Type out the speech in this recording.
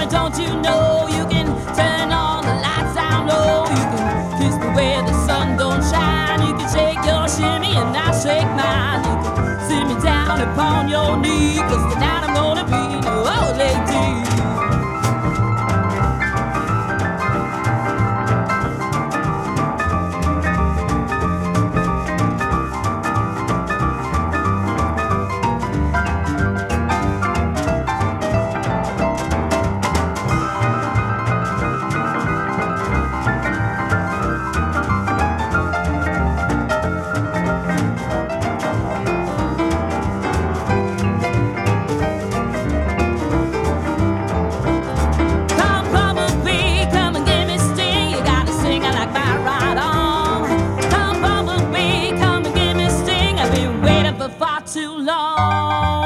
don't you know you can turn all the lights down low? You can kiss me where the sun don't shine. You can shake your shimmy and I shake mine. You can sit me down upon your knee, 'cause tonight I'm gonna be your old lady. Too long.